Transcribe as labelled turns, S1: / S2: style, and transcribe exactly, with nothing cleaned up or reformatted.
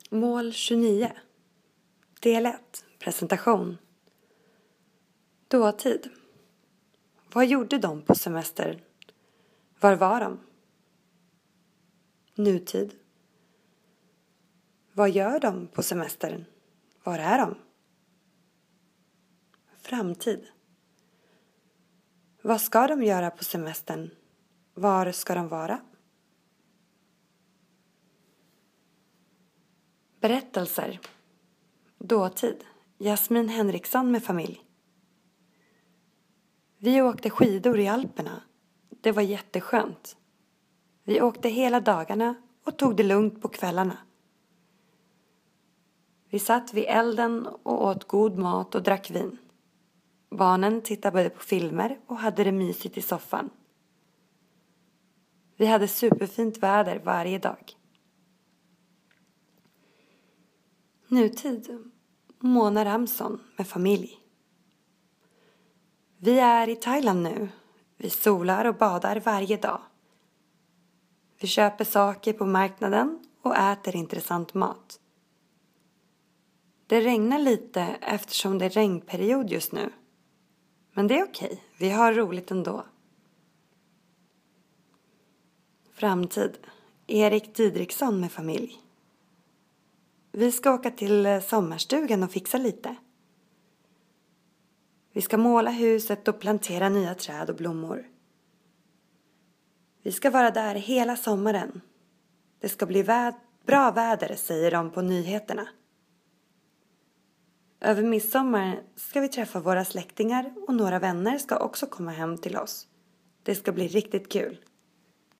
S1: Mål tjugonio. Del ett. Presentation. Dåtid. Vad gjorde de på semester? Var var de? Nutid. Vad gör de på semestern? Var är de? Framtid. Vad ska de göra på semestern? Var ska de vara? Berättelser. Dåtid. Jasmin Henriksson med familj. Vi åkte skidor i Alperna. Det var jätteskönt. Vi åkte hela dagarna och tog det lugnt på kvällarna. Vi satt vid elden och åt god mat och drack vin. Barnen tittade på filmer och hade det mysigt i soffan. Vi hade superfint väder varje dag. Nutid. Mona Ramsson med familj. Vi är i Thailand nu. Vi solar och badar varje dag. Vi köper saker på marknaden och äter intressant mat. Det regnar lite eftersom det är regnperiod just nu. Men det är okej, vi har roligt ändå. Framtid. Erik Didriksson med familj. Vi ska åka till sommarstugan och fixa lite. Vi ska måla huset och plantera nya träd och blommor. Vi ska vara där hela sommaren. Det ska bli vä- bra väder, säger de på nyheterna. Över midsommar ska vi träffa våra släktingar och några vänner ska också komma hem till oss. Det ska bli riktigt kul.